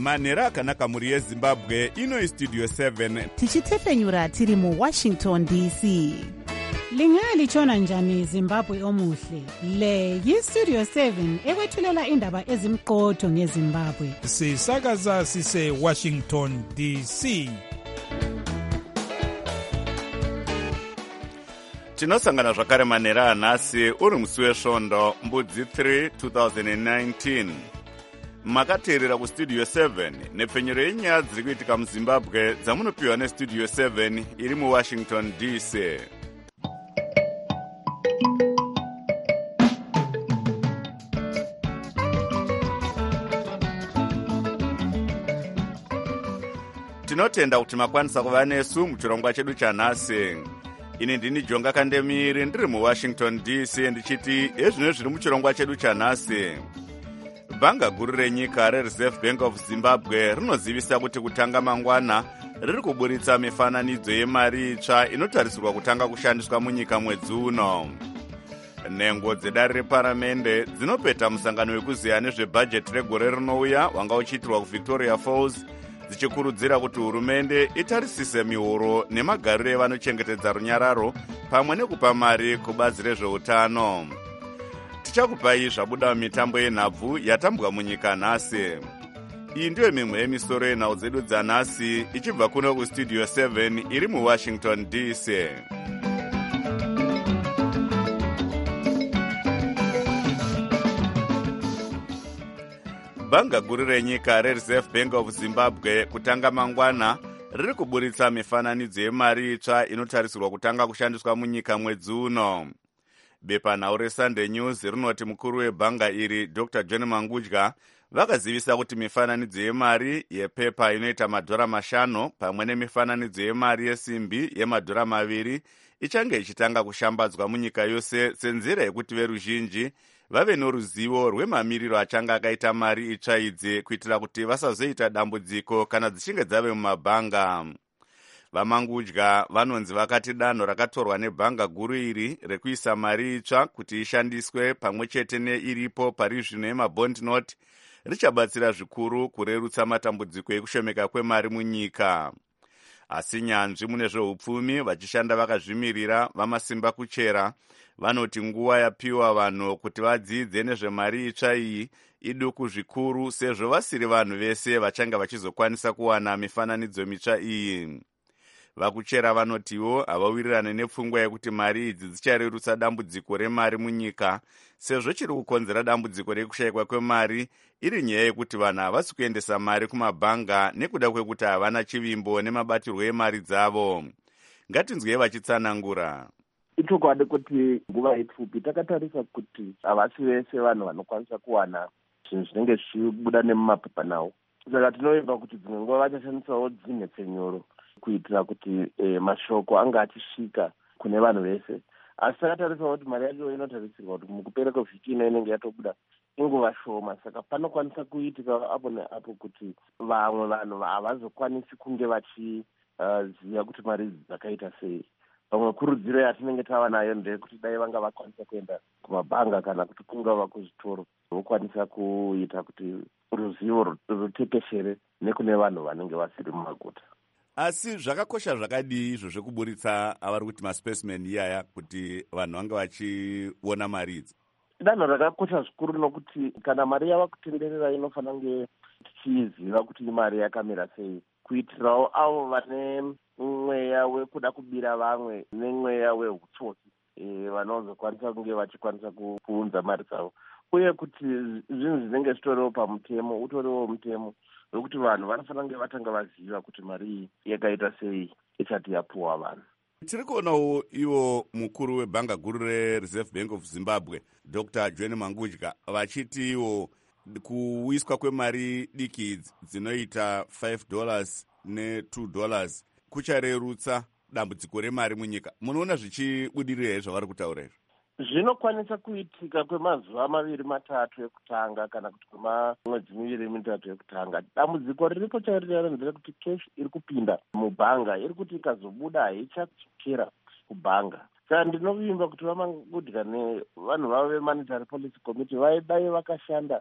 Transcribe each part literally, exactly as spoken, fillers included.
manhero akanaka mhuri yezimbabwe. Ino istudio seven tichitefenyura tiri muwashington D C. Lingalitshona njani Zimbabwe omuhle? Le yistudio seven ekwethulela indaba ezimqotho ngeZimbabwe. Sisakaza sise Washington D C. tinosangana zvakare manhero anhasi uri musi wesvondo mbudzi three twenty nineteen. Makateerera kustudio seven nepfenyuro yenyaya dziri kuitika muzimbabwe dzamunopiwa nestudio seven iri muwashington D C. Tinotenda kuti makwanisa kuva nesu muchirongwa chedu chanhasi. Ini ndini Jonga Kandemiri ndiri muwashington D C ndichiti ezvino zviri muchirongwa chedu chanhasi. Bhanga guru renyika reReserve Bank of Zimbabwe rinozivisa kuti kutanga mangwana riri kuburitsa mifananidzo yemari itsva inotarisirwa kutanga kushandiswa munyika mwedzi uno. Nhengo dzedare reparamende dzinopeta musangano wekuziya nezvebhajeti regore rinouya wanga uchiitirwa kuVictoria Falls, dzichikurudzira kuti hurumende itarisise mihoro nemagariro evanochengetedza runyararo pamwe nekupa mari kubazi rezveutano. Tichakupai zvabuda mitambo yenhabvu yatambwa munyika nhasi. Iyi ndiyo mimwe yemisoro yenhau dzedu dzanhasi ichibva kuno kustudio seven iri muwashington D C. Bhanga guru renyika reReserve Bank of Zimbabwe kutanga mangwana riri kuburitsa mifananidzo yemari itsva inotarisirwa kutanga kushandiswa munyika mwedzi uno. Bepanhau reSunday News rinoti mukuru webhanga iri Doctor John Mangudya vakazivisa kuti mifananidzo yemari yepepa inoita madhora mashanu pamwe nemifananidzo yemari yesimbi yemadhora maviri ichange ichitanga kushambadzwa munyika yose senzira yekuti veruzhinji vave noruzivo rwemamiriro achange akaita mari itsva idzi kuitira kuti vasazoita dambudziko kana dzichinge dzave mumabhanga. Vamangudya vanonzi vakati danho rakatorwa nebhanga guru iri rekuisa mari itsva kuti ishandiswe pamwe chete neiripo pari zvino yemabond note richabatsira zvikuru kurerutsa matambudziko ekushomeka kwemari munyika. Asi nyanzvi mune zveupfumi vachishanda vakazvimirira vamasimba kuchera vanoti nguva yapiwa vanhu kuti vadzidze nezvemari itsva iyi iduku zvikuru sezvo vasiri vanhu vese vachange vachizokwanisa kuwana mifananidzo mitsva iyi. Vakuchera vanotiwo havawirirane nepfungwa yekuti mari idzi dzicharerutsa dambudziko remari munyika sezvo chiri kukonzera dambudziko rekushayikwa kwemari iri nyaya yekuti vanhu havasi kuendesa mari kumabhanga nekuda kwekuti havana chivimbo nemabatirwo emari dzavo. Ngatinzwei vachitsanangura. Itokwadi kuti nguva ipfupi takatarisa kuti havasi vese vanhu vanokwanisa kuwana zvinhu zvinenge zvichibuda nemumapepa nawo. Saka tinoimba kuti dzimwe nguva vachashandisawo dzinhepfenyuro kuitira kuti e, mashoko anga achisvika kune vanhu vese. Asi takatarisawo kuti mari yacho inotarisirwa kuti mukupera kwevhiki ino inenge yatobuda inguva shoma. Saka panokwanisa kuitika apo neapo kuti vamwe vanhu havazokwanisi kunge vachiziva uh, kuti mari idzi dzakaita sei. Pamwe kurudziro yatinenge tava nayo ndeyekuti dai vanga vakwanisa kuenda kumabhanga kana kuti kungava kuzvitoro vokwanisa kuita kuti ruzivo rutekeshere nekune vanhu vanenge vasiri mumaguta. Asi zvakakosha zvakadii izvo zvekuburitsa avari kuti maspecimen iyaya kuti vanhu vange vachiona mari idzi? Danho rakakosha zvikuru nokuti kana mari yava kutenderera inofanira kunge tichiziva kuti imari yakamira sei, kuitirawo avo vane mweya wekuda kubira vamwe nemweya wehutsotsi e, vanozokwanisa kunge vachikwanisa kuunza mari dzavo, uye kuti zvinhu zvinenge zvitoriwo pamutemo utoriwo mutemo wekuti vanhu vanofanira kunge vatanga vaziva kuti mari iyi yakaita sei isati yapuwa vanhu. Tiri kuonawo iwo mukuru webhanga guru reReserve Bank of Zimbabwe Doctor John Mangudya vachiti iwo kuwiswa kwemari diki idzi dzinoita five dollars ne two dollars kucharerutsa dambudziko remari munyika. Munoona zvichibudirira here zvavari kutaura izvo? Zvinokwanisa kuitika kwemazuva maviri matatu ekutanga kana kuti kwemwedzi miviri mitatu ekutanga. Dambudziko riripo chairiro nderekuti cash iri kupinda mubhanga iri kuti ikazobuda haichadzokera kubhanga. Saka ndinovimba kuti Vamangudya nevanhu vavo veMonetary Policy Committee vaidai vakashanda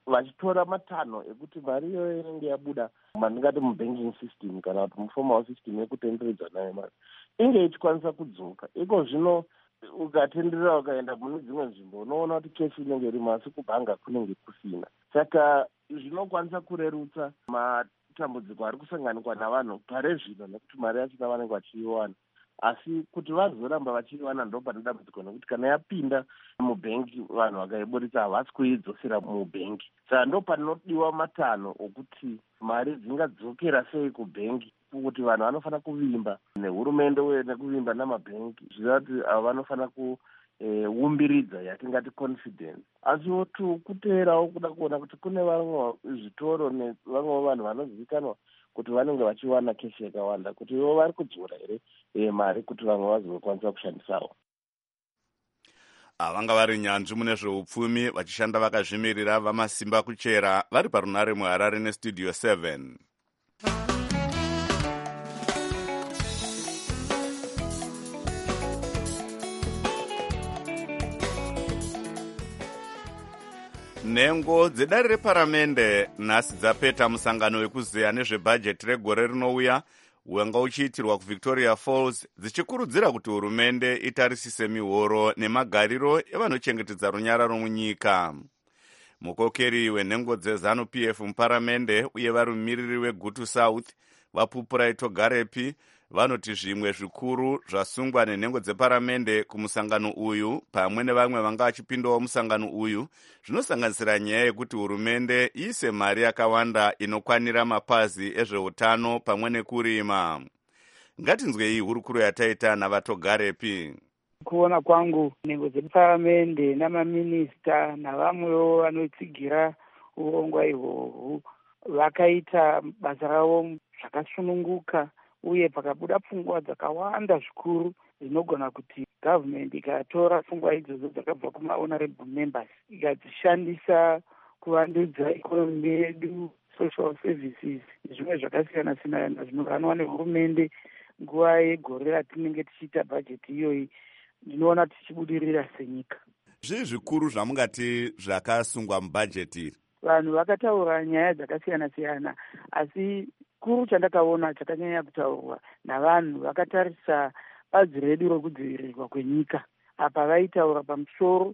vachitora matanho ekuti mari iyoyo inenge yabuda mandingati mubanking system kana kuti muformal system yekutenderedzwa nayo mari inge ichikwanisa kudzoka. Iko zvino ukatenderera ukaenda mune dzimwe nzvimbo unoona kuti keshi inenge irimo asi kubhanga kunenge kusina. Saka zvinokwanisa kurerutsa matambudziko ari kusanganikwa navanhu pare zvino nekuti mari yachona vanenge vachiiwana, asi kuti vazoramba vachiiwana ndo pane dambudziko nekuti kana yapinda mubhengi vanhu vakaiburitsa havasi kuidzosera mubhengi. Saka ndo panodiwa matanho okuti mari dzingadzokera sei kubhengi, kuti vanhu vanofanira kuvimba nehurumende uye nekuvimba namabhengi zviva kuti avo vanofanira kuumbiridza yatingati confidence. Asiwo tu kuteerawo kuda kuona kuti kune vamwe zvitoro nevamwe vanhu vanozivikanwa kuti vanenge vachiwana keshi yakawanda, kuti ivo vari kudzora here e, mari kuti vamwe vazokwanisa kushandisawo. Vanga vari nyanzvi mune zveupfumi vachishanda vakazvimirira vamasimba kuchera vari parunare muHarare nestudio seven. Nhengo dzedare reparamende nhasi dzapeta musangano wekuzeya nezvebhajeti regore rinouya wanga uchiitirwa kuVictoria Falls, dzichikurudzira kuti hurumende itarisise mihoro nemagariro evanochengetedza runyararo munyika. Mukokeri wenhengo dzeZanu-P F muparamende uye vari mumiriri weGutu South vaPupurai Togarepi vanoti zvimwe zvikuru zvasungwa nenhengo dzeparamende kumusangano uyu pamwe nevamwe vanga vachipindawo musangano uyu zvinosanganisira nyaya yekuti hurumende iise mari yakawanda inokwanira mapazi ezveutano pamwe nekurima. Ngatinzwe iyi hurukuro yataita navatogarepi. Kuona kwangu nhengo dzeparamende namaminista navamwewo vanotsigira urongwa ihwohwu vakaita basa ravo zvakasununguka, uye pakabuda pfungwa dzakawanda zvikuru dzinogona kuti gavhmendi ikatora pfungwa idzodzo dzakabva kumahonorable members ikadzishandisa kuvandudza ikonomi yedu, social services nezvimwe zvakasiyana siyana zvinoganwa nehurumende nguva yegore ratinenge tichiita bhajeti iyoyi, ndinoona tichibudirira senyika. Zvii zvikuru zvamungati zvakasungwa mubhajeti iri? Vanhu vakataura nyaya dzakasiyana siyana, asi kuru chandakaona chakanyanya kutaurwa navanhu vakatarisa bazi redu rokudzivirirwa kwenyika. Apa vaitaura pamusoro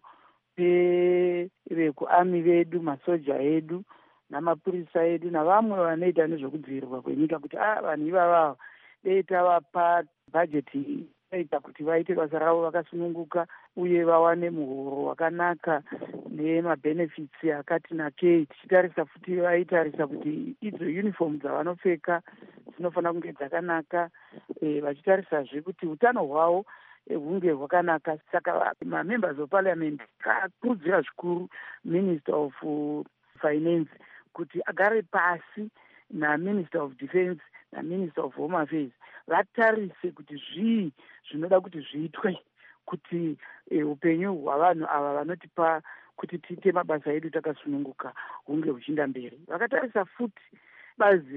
pevekuami vedu, masoja edu namapurisa edu navamwe vanoita nezvekudzivirirwa kwenyika kuti ah vanhu ivava dei tavapa bhajeti ita kuti vaite basa ravo vakasununguka uye vawane muhoro wakanaka nemabhenefits akati nakei. Tichitarisa futi vaitarisa kuti idzo uniform dzavanopfeka dzinofanira kunge dzakanaka, e, vachitarisazve kuti utano hwavo e, hunge hwakanaka. Saka mamembers of parliament akakurudzira zvikuru minister of finance kuti agare pasi naminister of defense naminister of home affairs vatarise kuti zvii zvinoda kuti zviitwe kuti e, upenyu hwavanhu ava vanotipa kuti tiite mabasa edu takasununguka hunge huchienda mberi. Vakatarisa futi bazi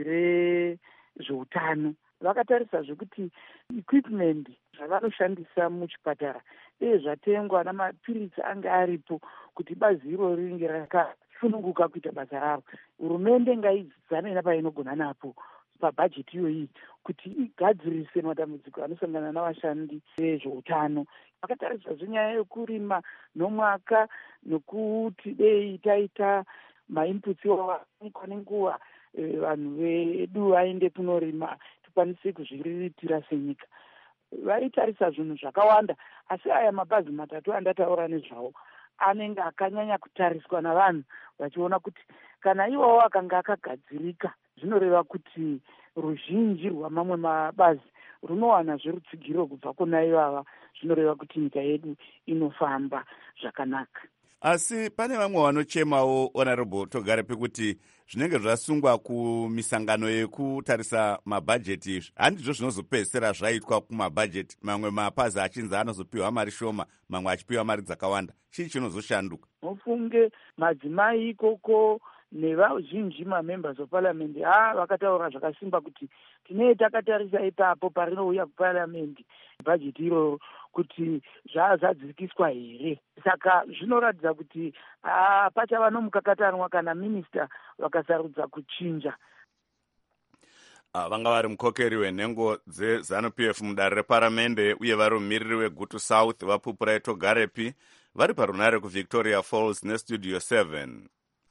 rezveutano, vakatarisa zvekuti equipment zvavanoshandisa muchipatara dei zvatengwa namapirisi anga aripo kuti bazi iroro ringe rakasununguka kuita basa ravo. Hurumende ngaidzane napainogona napo pabhajeti iyoyi kuti igadzirise matambudziko anosangana navashandi vezveutano. Vakatarisa zvenyaya yekurima nomwaka nokuti dei taita mainputs iwawanikwa nenguva e, vanhu vedu vaende kunorima tikwanise kuzviriritira senyika. Vaitarisa zvinhu zvakawanda, asi aya mabhazi matatu andataura nezvawo anenge akanyanya kutariswa navanhu vachiona kuti kana iwawo akanga akagadzirika zvinoreva kuti ruzhinji rwamamwe mabazi runowana zverutsigiro kubva kuna ivava, zvinoreva kuti nyika yedu inofamba zvakanaka. Asi pane vamwe vanochemawo honorable Togarepi kuti zvinenge zvasungwa kumisangano yekutarisa mabhajeti izvi handizvo zvinozopedzisira zvaitwa kumabhajeti, mamwe mapazi achinzi anozopiwa mari shoma, mamwe achipiwa mari dzakawanda. Chii chinozoshanduka? Mufunge madzimai ikoko nevazhinji mamembers of parliament ha vakataura zvakasimba kuti tinee takatarisa ipapo parinouya kuparliament bhajeti iroro kuti zvazadzikiswa here. Saka zvinoratidza kuti pachava nomukakatanwa kana minista vakasarudza kuchinja. vanga vari mukokeri wenhengo dzezanu P F mudare reparamende uye vari mumiriri wegutu south vapupura togarepi vari parunare kuvictoria falls nestudio seven.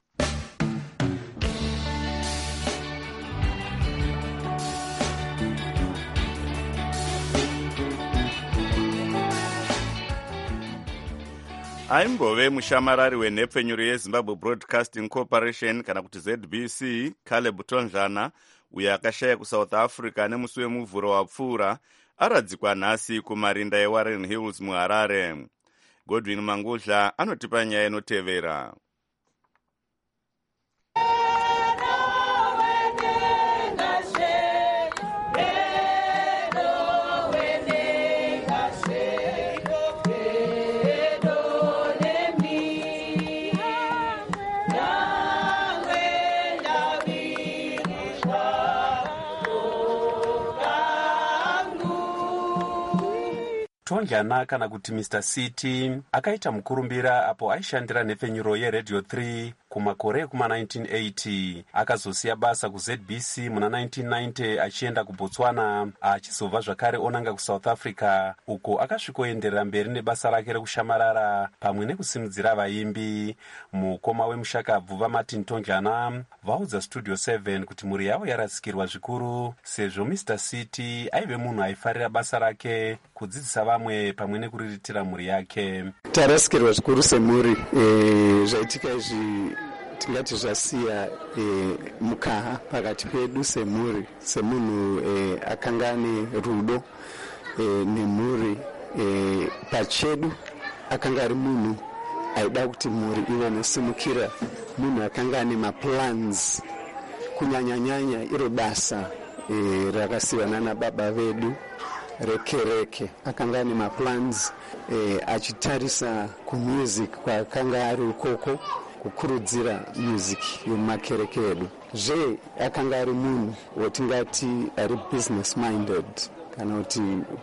aimbove mushamarari wenhepfenyuro yezimbabwe broadcasting corporation kana kuti Z B C Caleb Tonjana uyo akashaya kusouth africa nemusi wemuvhuro wapfuura aradzikwa nhasi kumarinda ewarren hills muharare. Godwin Mangudla anotipa nyaya inotevera. Tonjana kana kuti Mister City akaita mukurumbira apo aishandira nhepfenyuro yeRadio three kumakore ekuma nineteen eighty. Akazosiya basa kuZ B C muna nineteen ninety achienda kuBotswana achizobva zvakare onanga kuSouth Africa uko akasvikoenderera mberi nebasa rake rekushamarara pamwe nekusimudzira vaimbi. Mukoma wemushakabvu vaMartin Tonjana vaudza Studio seven kuti mhuri yavo yarasikirwa zvikuru sezvo Mister City aive munhu aifarira basa rake kudzidzisa vamwe pamwe nekuriritira mhuri yake. Tarasikirwa zvikuru semhuri e, zvaitika izvi tingati zvasiya e, mukaha pakati pedu semhuri semunhu e, akanga ane rudo e, nemhuri e, pachedu akanga ari munhu aida kuti mhuri ive nesimukira, munhu akanga ane maplans kunyanyanyanya iro basa e, rakasiyana nababa vedu rekereke. Akanga ane maplans eh, achitarisa kumusic kwakanga ari ukoko kukurudzira music yomakereke edu. Zve akanga ari munhu wotingati ari business minded kana kuti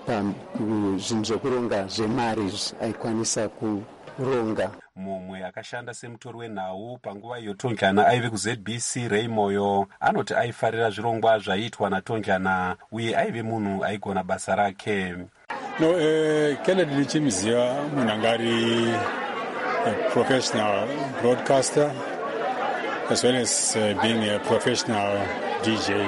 zvinhu zvokuronga zvemari aikwanisa kuronga. Mumwe akashanda semutori wenhau panguva iyo Tonjana aive kuZ B C Ray Moyo anoti aifarira zvirongwa zvaiitwa naTonjana uye aive munhu aigona basa rake. No, eh, Kennedy ndichimuziva munhu anga ari a professional broadcaster as well as uh, being a professional D J.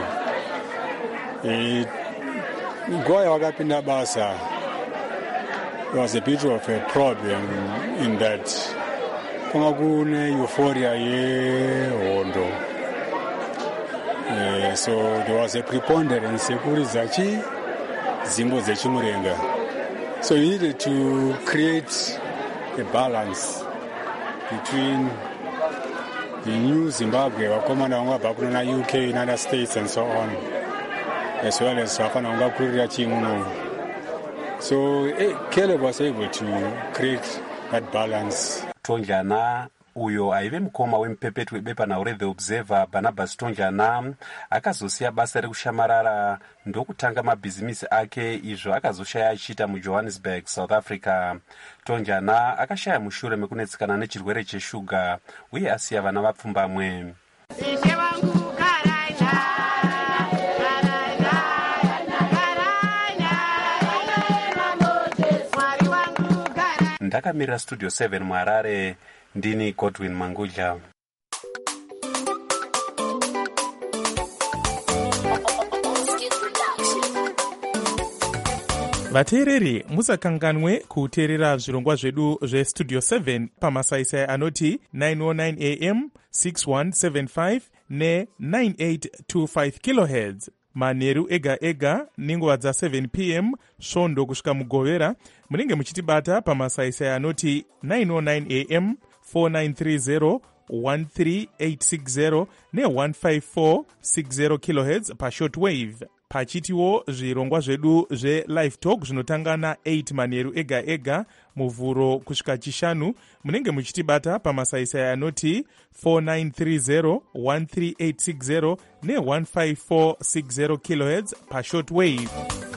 Eh, nguva yavakapinda basa, there was a bit of a problem in that kwanga kune euphoria yehondo. Uh, so there was a preponderance yekuridza chi dzimbo dzechimurenga. So you needed to create a balance between the new Zimbabwe vakomana vanga vabva kuno na U K, United States and so on, as well as vafana vanga kurira chimuno. So eh, Caleb was able to create that balance. Tonjana uyo aive mukoma wemupepetu webepanhau reThe Observer Barnabas Tonjana akazosiya basa rekushamarara ndokutanga mabhizimisi ake izvo akazoshaya achiita muJohannesburg, South Africa. Tonjana akashaya mushure mekunetsikana nechirwere cheshuga uye asiya vana vapfumbamwe. Ndakamirira Studio seven muHarare, ndini Godwin Mangudla. vateereri musakanganwe kuteerera zvirongwa zvedu zvestudio seven pamasaisai anoti nine oh nine a m, six one seven five ne nine eight two five kilohertz manheru ega ega nenguva dza seven p m svondo kusvika mugovera. Munenge muchitibata pamasaisai anoti nine oh nine a m, four nine three zero, one three eight six zero ne one five four six zero kilohertz pashortwave. pachitiwo zvirongwa zvedu zvelive talk zvinotanga na8 manheru ega ega muvhuro kusvika chishanu. Munenge muchitibata pamasaisai anoti four nine three zero one three eight six zero ne one five four six zero kilohertz pashort wave.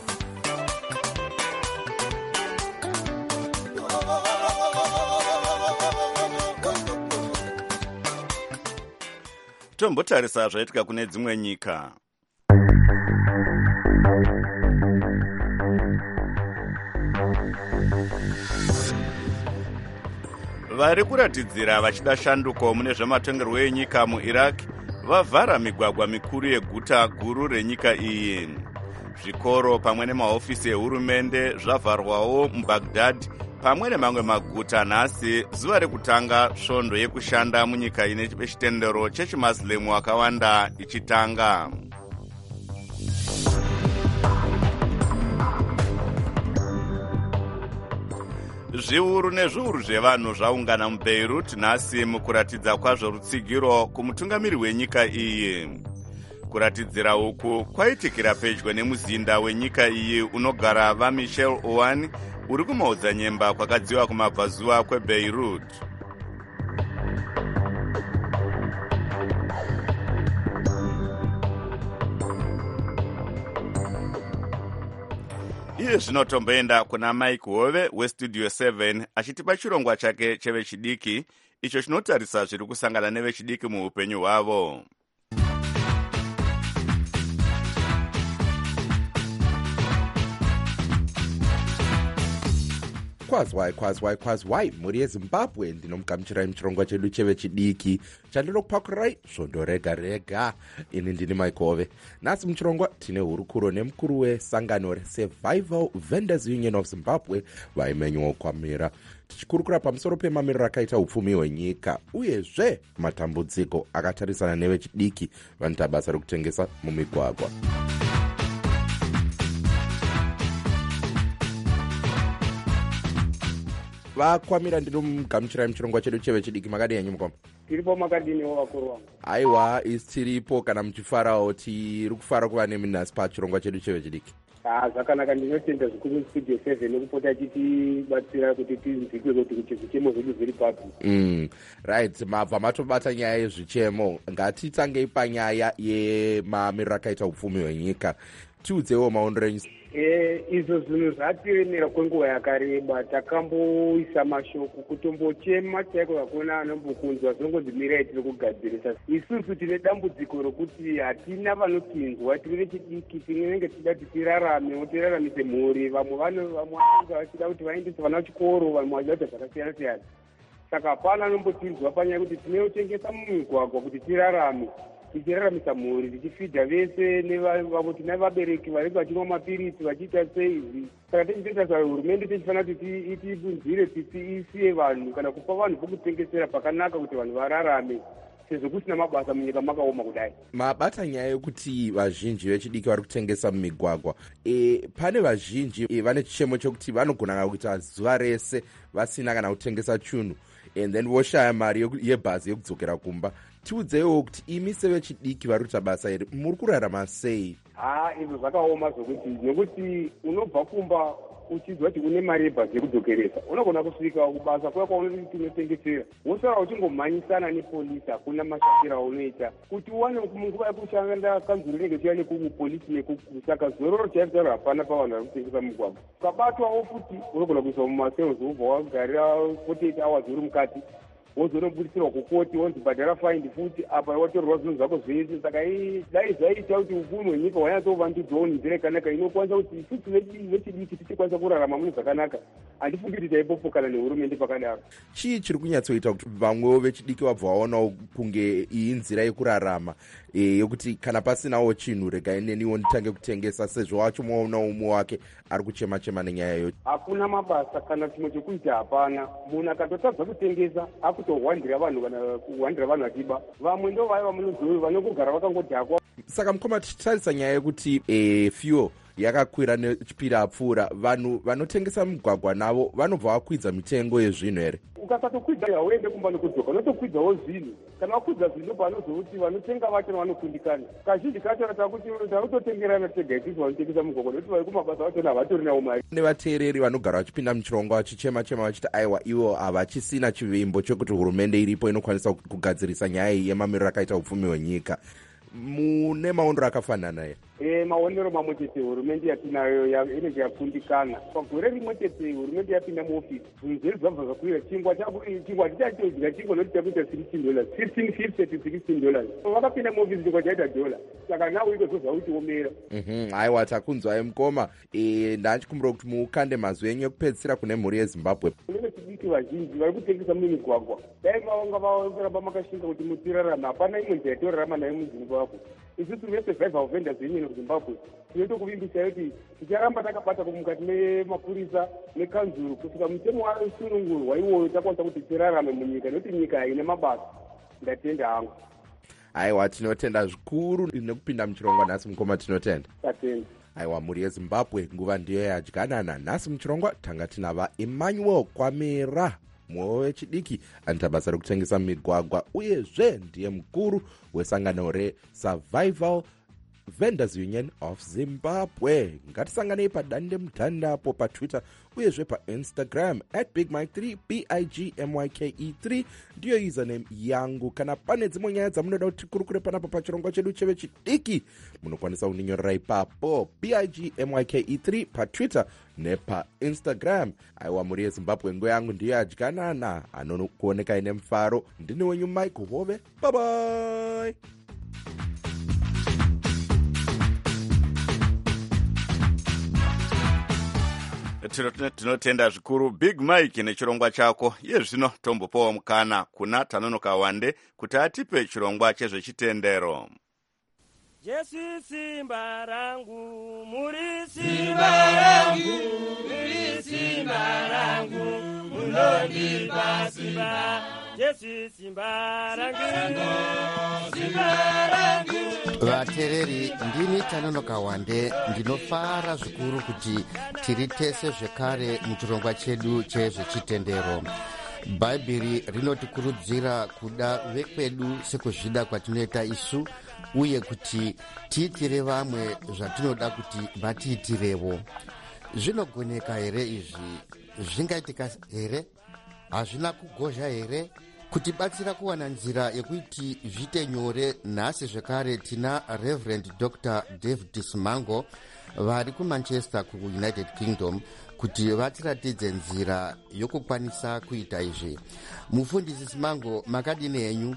Tombotarisa zvaitika kune dzimwe nyika. Vari kuratidzira vachida shanduko mune zvematongerwo enyika muIraq vavhara migwagwa mikuru yeguta guru renyika iyi. Zvikoro pamwe nemahofisi ehurumende zvavharwawo muBaghdad pamwe nemamwe maguta nhasi, zuva rekutanga svondo yekushanda munyika ine chitendero chechimuslimu wakawanda ichitanga. Zviuru nezviuru zvevanhu zvaungana muBeirut nhasi mukuratidza kwazvo rutsigiro kumutungamiri wenyika iyi. Kuratidzira uku kwaitikira pedyo nemuzinda wenyika iyi unogara vaMichel Aoun uri kumaodzanyemba kwakadziwa kumabvazuva kweBeirut. Iye zvinotomboenda kuna Mike Hove westudio seven achitipa chirongwa chake chevechidiki icho chinotarisa zviri kusangana nevechidiki muupenyu hwavo. Kwazwai kwazwai kwazwai muri yeZimbabwe ndinomugamuchirai muchirongwa chedu chevechidiki chandinokupakurai svondo rega rega. Ini ndini Mike Hove. Nhasi muchirongwa tine hurukuro nemukuru wesangano reSurvival Vendors Union of Zimbabwe vaimenywa kwamira, tichikurukura pamusoro pemamiriro akaita upfumi hwenyika uyezve matambudziko akatarisana nevechidiki vanoita basa rekutengesa mumigwagwa. Vakwamira ndinomugamuchirai muchirongwa chedu chevechidiki. Makadini henyu mukoma? Tiripo. Makadiniwo vakuru vangu? Aiwa, isi tiripo. Kana muchifarawo tiri kufara kuva nemi nhasi pachirongwa chedu chevechidiki. Ah, zvakanaka. Ndinotenda zvikuru studio seven nekupota achitibatsira kuti tinzikwe kuti zvichemo zvedu zviri papi. Mm. Right, mabva matobata nyaya yezvichemo. Ngatitangei panyaya yemamiriro akaita upfumi hwenyika. Tiudzewo maonero enyu. Eh, izvo zvinhu zvatiemera kwenguva yakareba. Takamboisa mashoko kutombochema chaiko hakuna anombokunzwa, zvinongonzi mirai tiri kugadzirisa. Isusu tine dambudziko rokuti hatina vanotinzwa, tiri vechidiki, tinenge tichida kuti tirarame, tiraramise mhuri. Vamwe vamwe vanenge vachida kuti vaendese vana kuchikoro, vamwe vachida kuti zvakasiyana siyana. Saka hapana anombotinzwa panyaya kuti tinotengesa mumigwagwa kuti tirarame, tichiraramisa mhuri, tichifidha vese nevamwe tina vabereki vanenge vachinwa mapirisi vachiita sei. Saka tichitoita hurumende tichifanira kuti itibvunzire tisiye vanhu kana kupa vanhu pokutengesera pakanaka kuti vanhu vararame, sezvo kusina mabasa munyika makaoma kudai. Mabata nyaya yekuti vazhinji vechidiki vari kutengesa mumigwagwa. E, pane vazhinji e, vane chichemo chokuti vanogona kuita zuva rese vasina kana kutengesa chunhu and then voshaya mari yebhazi yekudzokera kumba. Tiudzeiwo kuti imi sevechidiki vari kuita basa iri muri kurarama sei? Ha, izvo zvakaoma zvokuti nekuti unobva kumba uchizwa kuti une mari yebhazi yekudzokeresa, unogona kusvika kubasa kuya kwaunoti tinotengesera wosara uchingomhanyisana nepolisi, hakuna mashatiro aunoita kuti uwane munguva yekushanda kanzuro rinenge chiya nekupolisi nekuku. Saka zororo chaizaro hapana pavanhu vari kutengesa mugwagwa. Ukabatwawo futi unogona kuiswa mumasero zobva wagarira forty-eight hours uri mukati, wozonoburisirwa kukoti wonzi bhadhara faindi futi apa watorerwa zvinhu zvako zvese. Saka dai zvaita kuti upfumi hwenyika hwanyatovandudzwawo nenzira yakanaka inokwanisa kuti isusu vechidiki tichikwanisa kurarama mune zvakanaka. Handifungi kuti taipopokana nehurumende pakadaro. Chii chiri kunyatsoita kuti vamwewo vechidiki vabva vaonawo kunge iyi nzira yekurarama e, yekuti kana pasinawo chinhu regai neniwo nditange kutengesa, sezvo wacho mwaona umwe wake ari kuchema-chema nenyaya iyoyo? Hakuna mabasa kana chimwe chekuita hapana. Munhu akatotadza kutengesa akutohwandira vanhu kana kuhwandira vanhu achiba. Vamwe ndo vaya vamunozoi vanokugara vakangodhakwa saka mukoma tichitarisa nyaya yekuti e, fuel yakakwira nechipiri apfuura, vanhu vanotengesa mugwagwa navo vanobva vakwidza mitengo yezvinhu here? Ukasatokwidza hauende kumba nekudzoka, unotokwidzawo zvinhu. Kana wakwidza zvinhu panozouti vanotenga vacho vanokundikana. Kazhinji kacho takuti tautotengerana tega isusu vanotengesa mugwagwa nekuti vari kumabasa vacho havatori nawo mari. Nevateereri vanogara vachipinda muchirongwa vachichema chema vachiti aiwa ivo havachisina chivimbo chekuti hurumende iripo inokwanisa kugadzirisa nyaya iyi yemamiriro akaita upfumi hwenyika. Mune maonero akafanana here? E, maonero mamwe chete hurumende yatinayo inenge yakundikana. Pagore rimwe chete hurumende yapinda muofisi, zvinhu zvedu zvabva zvakwira. Chingwa chingwa tichachodya chingwa nokuti takuita sixteen dollars fifteen fifty to sixteen dollars. Vakapinda muofisi chingwa chaita dola, saka nawo ikozobva utiomera. Mhm, aiwa takunzwai mukoma. E, ndachikumbira kuti muukande mazwi enyu ekupedzisira kune mhuri yeZimbabwe. Kunenge chidiki vazhinji vari kutengesa mumigwagwa. Dai mavanga vaoramba makashinga kuti mutirarama, hapana imwe nzira yatorarama nayo muZimbabwe. Isusu vesurvival vendors union Zimbabwe tinotokuvimbisa kuti ticharamba takabata mukati memapurisa nekanzuru kusvika mutemo wasunungurwa iwoyo takwanisa kuti tirarame munyika nekuti nyika haina mabasa. Ndatenda hangu. Aiwa tinotenda zvikuru nekupinda muchirongwa nhasi mukoma, tinotenda. Tatenda. Aiwa mhuri yeZimbabwe, nguva ndiyo yadyanana. Nhasi muchirongwa tanga tinava Emmanuel Kwamera, mwoyo wechidiki anoita basa rekutengesa migwagwa uyezve ndiye mukuru wesangano reSurvival Vendors Union of Zimbabwe. Ngatisanganei padande mutandapo paTwitter uyezve paInstagram at big mike three b i g m y k e three ndiyo username yangu. Kana pane dzimwe nyaya dzamunoda kuti tikurukure panapo pachirongwa chedu chevechidiki, munokwanisa kuninyorera ipapo b i g m y k e three paTwitter nepaInstagram. Aiwa mhuri yeZimbabwe, nguva yangu ndiyo yadyanana. Anokuoneka ine mufaro, ndini wenyu Mike Hove. Bye bye. Tinotenda zvikuru Big Mike nechirongwa chako. Iye zvino tombopawo mukana kuna Tanonoka Wande kuti atipe chirongwa chezvechitendero. Jesu simba rangu, muri simba rangu, muri simba rangu, munondipa simba. Jesu simba rangu, simba rangu. Vateereri, ndini Tanonoka Wande, ndinofara zvikuru kuti tiri tese zvekare muchirongwa chedu chezvechitendero. Bhaibheri rinotikurudzira kuda vekwedu sekuzvida kwatinoita isu, uye kuti tiitire vamwe zvatinoda kuti vatiitirevo. Zvinogoneka here izvi? Zvingaitika here? Hazvina kugozha here? Kutibatsira kuwana nzira yekuti zviite nyore, nhasi zvekare tina Reverend Doctor David Simango vari kuManchester kuUnited Kingdom kuti vatiratidze nzira yokukwanisa kuita izvi. Mufundisi Simango, makadini henyu?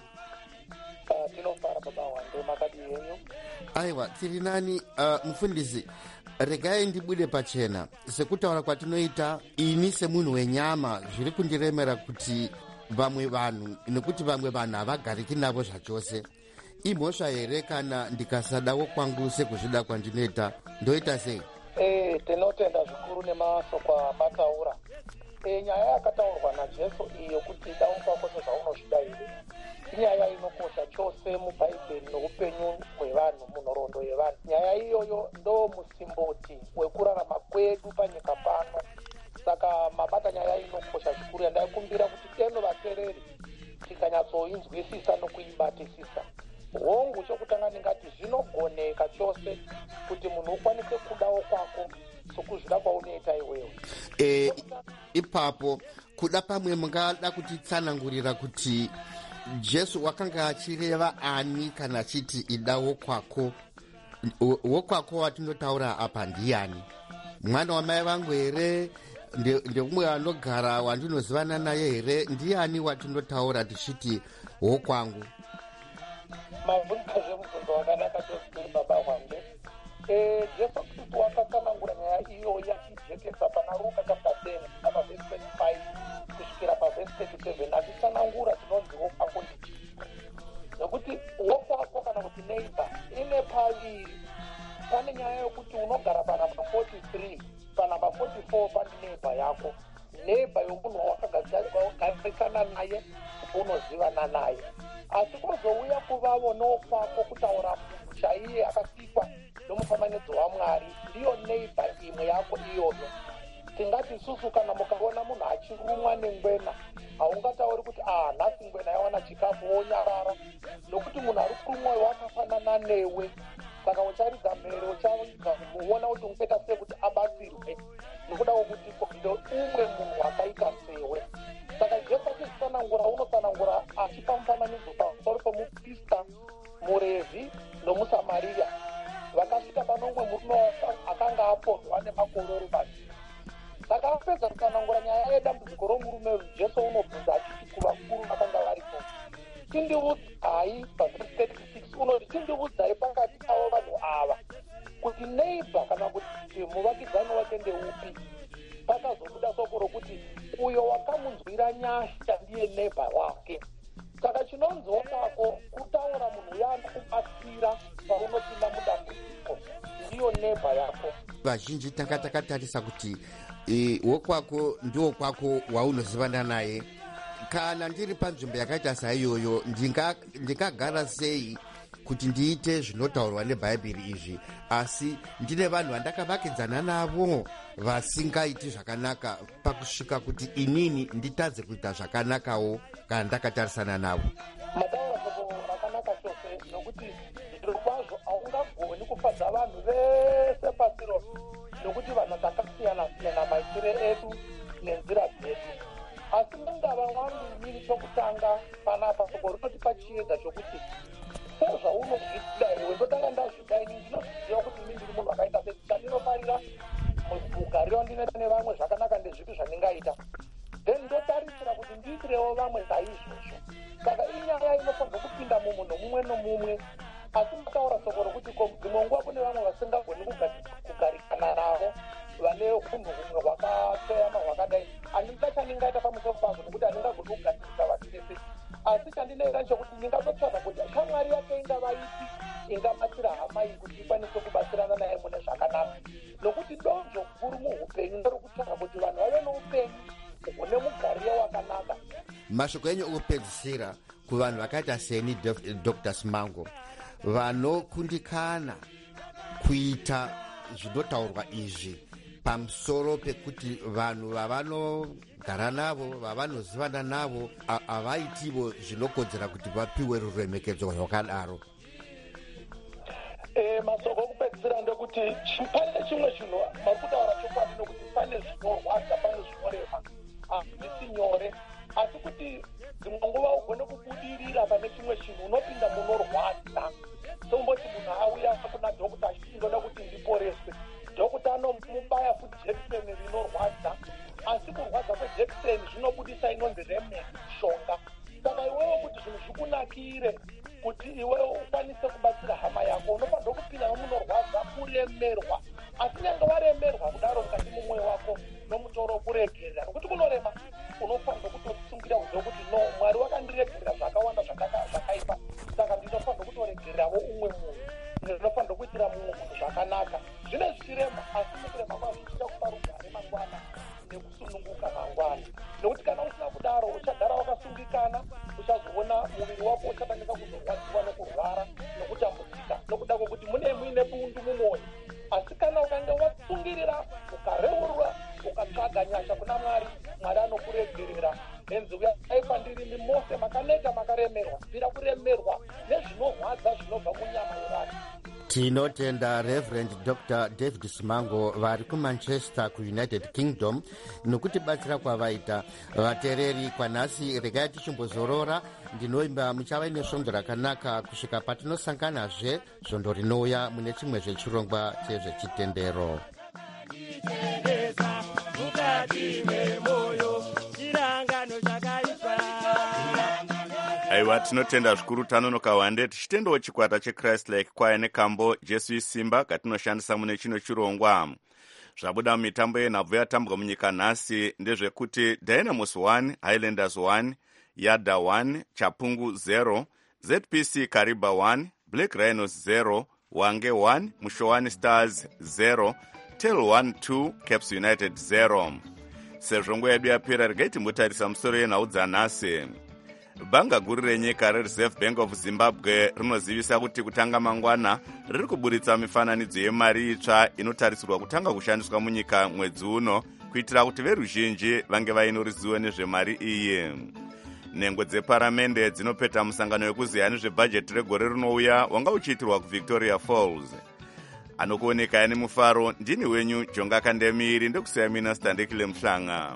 Uh, tinofara baba Wande, makadini henyu? Aiwa, tiri nani. Uh, mufundisi, regai ndibude pachena. Sekutaura kwatinoita, ini semunhu wenyama zviri kundiremera kuti vamwe vanhu, nekuti vamwe vanhu havagariki navo zvachose. Imhosva here kana ndikasadawo kwangu sekuzvida kwandinoita, ndoita sei? Eh, tinotenda zvikuru nemasokwa mataura. Eh, nyaya yakataurwa naJesu iyo kuti dawo kwako sezvaunozvida here, inyaya inokosha chose mubhaibheri noupenyu hwevanhu, munhoroondo yevanhu. Nyaya iyoyo ndo musimboti wekurarama kwedu panyika pano. Saka mabata nyaya inokosha zvikuru yandaikumbira kuti teno vateereri tikanyatsoinzwisisa nokuibatisisa. Hongu chokutanga ndingati zvinogoneka chose kuti munhu ukwanise kudawo kwako sokuzvida kwaunoita iwewe. E, ipapo kuda pamwe mungada kutitsanangurira kuti Jesu wakanga achireva ani kana achiti idawo kwako? Wokwako watinotaura apa ndiani? Mwana wamai vangu here? Ndeumwe anogara wandinozivana naye here? Ndiani watinotaura tichiti wokwangu? Mabvunzo zvemubvunzo wakanaka chose baba Wande. Eh, Jesu Kristu wakatsanangura nyaya iyoyo achijekesa pana Luka chapter ten pavhesi twenty-five kusvikira pavhesi thirty-seven achitsanangura chinonzi wokwako ndichi. Nokuti wokwako kana kuti neighbor ine paviri. Pane nyaya yokuti unogara panamba forty-three, panamba forty-four pane neighbor yako. Neighbor yomunhu wawakagarisana naye, unozivana naye. Asi kwazouya kuvavo nokwako kutaura munhu chaiye akasikwa nomufananidzo waMwari ndiyo neighbor imwe yako iyoyo. Tingati isusu kana mukaona munhu achirumwa nengwena haungatauri kuti ah nhasi ngwena yawana chikafu wonyarara, nokuti munhu ari kurumwa wakafanana newe. Saka ucharidza mhere ucharidza kuona kuti ungaita sei kuti abatsirwe nokuda kwokuti ndo umwe munhu akaita sewe. Saka Jesu achizitsanangura unotsanangura achipa mufananidzo pamusoro pemuprista, murevhi nomusamariya vakasvika pano umwe murume akanga apondwa nemakororo basi. Saka apedza kutsanangura nyaya yedambudziko romurume uyu, Jesu unobvunza achiti kuvakuru vakanga varipo, tindiudza hai pavhesi thirty-six unoti tindiudzai pakati avo vanhu ava kuti neighbor kana kuti muvakidzani wake ndeupi. Pakazobuda soko rokuti uyo wakamunzwira nyasha ndiye neighbor wake. Saka chinonzwonako kutaura munhu uya anokubatsira paunopinda mudambudziko, ndiyo neighbor yako. Vazhinji tanga takatarisa kuti e, wokwako ndiwo kwako waunozivana naye. Kana ndiri panzvimbo yakaita saiyoyo ndingagara sei kuti ndiite zvinotaurwa nebhaibheri izvi, asi ndine vanhu vandakavakidzana navo vasingaiti zvakanaka pakusvika kuti inini nditadze kuita zvakanakawo kana ndakatarisana navo. Mataura soko rakanaka chose nokuti zviro kwazvo haungagoni kufadza vanhu vese pasi rose, nokuti vanhu takasiyana siyana maitire edu nenzira dzedu. Asi mungava wangu inini chokutanga panapa soko rinotipa chiedza chokuti sezvaunozvida iwe ndotanga ndazvida ini ndinozviziva kuti ini ndiri munhu akaita sei, chandinofarira mugariro wandinoita nevamwe zvakanaka ndezvipi zvandingaita, then ndotarisira kuti ndiitirewo vamwe saizvozvo. Saka inyaya inofanirwa kupinda mumwe nomumwe nomumwe. Asi mutaura soko rokuti dzimwe nguva kune vamwe vasingagoni kugarikana navo, vane unhu humwe hwakatoyama hwakadai, handina chandingaita pamusoro pazvo nokuti handingagoni kugarisisa vanhu vese. Asi chandinoita nchokuti ndingatotsvaga kuti shamwari yake ingava ipi ingabatsira hama iyi kuti ikwanise kubatsirana naye mune zvakanaka, nokuti donzvo guru muupenyu nderokutsvaga kuti vanhu vave noupenyu hune mugariro wakanaka. Mashoko enyu okupedzisira kuvanhu vakaita seni Doctor Simango vanokundikana kuita zvinotaurwa izvi pamusoro pekuti vanhu vavanogara navo vavanozivana navo havaitivo zvinokodzera kuti vapiwe ruremekedzo rwakadaro. E, masoko okupedzisira ndekuti pane chimwe chinhu makutaura chokwadi nokuti pane zvinorwadza pane zvinorema handisi nyore, asi kuti dzimwe nguva ugone kubudirira pane chimwe chinhu unopinda munorwadza. Tomboti munhu auya kuna dhokota achiti ndoda kuti ndiporeswe, dhokota anomubaya kujekiseni rinorwadza, asi kurwadza kwejekiseni zvinobudisa inonzi remedy mishonga. Saka iwewe kuti zvinhu zvikunakire kuti iwewe ukwanise kubatsira hama yako unofanirwa kupinda nomunorwadza kuremerwa. Asi nyange waremerwa kudaro mukati mumwoyo wako nomutoro kuregerera, nokuti kunorema unofanirwa kutosungira kuziva kuti no, Mwari wakandiregerera zvakawanda zvakaipa, saka ndinofanirwa kutoregererawo umwe munhu, ndinofanirwa kuitira mumwe munhu zvakanaka. Zvine zvichirema, asi mukurema kwazvo zvichida kupa rugare mangwana nekusununguka mangwana, nokuti kana usina kudaro uchagara wakasungikana, uchazoona muviri wako uchatangisa kuzorwadziwa nokurwara nokutambudzika nokuda kwokuti mune muine bundu mumwoyo. Asi kana ukange watsungirira ukareurwa ukatsvaga nyasha kuna Mwari, Mwari anokuregerera. Henzi uyai kwandiri mose makaneta makaremerwa, bvira kuremerwa nezvinorwadza zvinobva munyama yevanhu. Tinotenda Reverend Doctor David Simango vari kuManchester kuUnited Kingdom nokutibatsira kwavaita. Vatereri kwanhasi regai tichimbozorora, ndinoimba muchava nesvondo rakanaka kusvika patinosanganazve svondo rinouya mune chimwe zvechirongwa chezvechitendero. aiwa tinotenda zvikuru tanonoka wande tichitendawo chikwata chechrist like kwaya nekambo Jesu isimba katinoshandisa mune chino chirongwa. Zvabuda mumitambo yenhabvu yatambwa munyika nhasi ndezvekuti Dynamos one, Highlanders one, Yada one, Chapungu zero, Z P C Kariba one, Black Rhinos zero, Wange one, Mushowani Stars zero, Tel one two, Caps United zero. Sezvo nguva yedu yapera regai timbotarisa musoro yenhau dzanhasi. bhanga guru renyika rereserve bank of zimbabwe rinozivisa kuti kutanga mangwana riri kuburitsa mifananidzo yemari itsva inotarisirwa kutanga kushandiswa munyika mwedzi uno kuitira kuti veruzhinji vange vaine ruzivo nezvemari iyi. Nhengo dzeparamende dzinopeta musangano wekuziya nezvebhajeti regore rinouya wanga uchiitirwa kuvictoria falls. Anokuoneka ane mufaro ndini wenyu Jonga Kandemiri ndekusiya mina Standekile Mhlanga.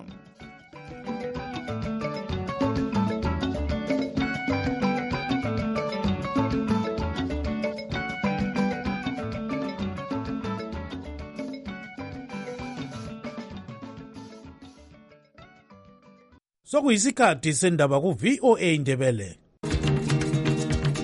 Sokuyisikhathi sendaba ku V O A Ndebele.